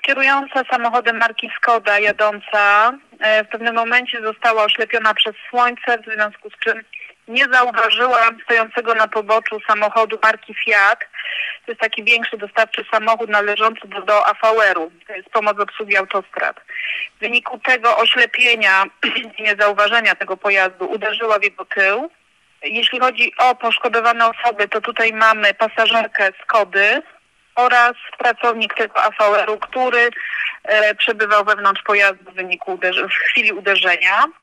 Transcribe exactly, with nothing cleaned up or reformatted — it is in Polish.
Kierująca samochodem marki Skoda jadąca w pewnym momencie została oślepiona przez słońce, w związku z czym nie zauważyła stojącego na poboczu samochodu marki Fiat. To jest taki większy dostawczy samochód należący do, do A V R-u. To jest pomoc obsługi autostrad. W wyniku tego oślepienia i niezauważenia tego pojazdu uderzyła w jego tył. Jeśli chodzi o poszkodowane osoby, to tutaj mamy pasażerkę Skody oraz pracownik tego A V R-u, który e, przebywał wewnątrz pojazdu w wyniku uderzy- w chwili uderzenia.